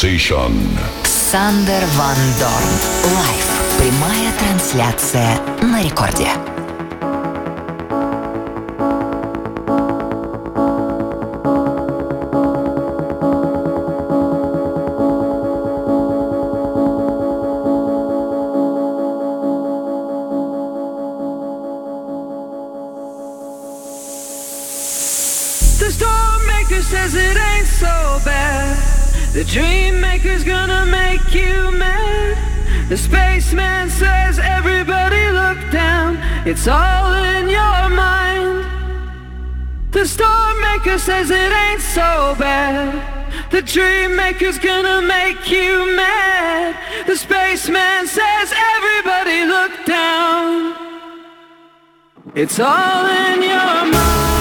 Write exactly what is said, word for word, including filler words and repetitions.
Sensation. Сандер Ван Дорн. Лайв. Прямая трансляция на рекорде. The storm maker says it ain't so bad. The dream maker's gonna make you mad. The spaceman says everybody look down. It's all in your mind. The storm maker says it ain't so bad. The dream maker's gonna make you mad. The spaceman says everybody look down. It's all in your mind.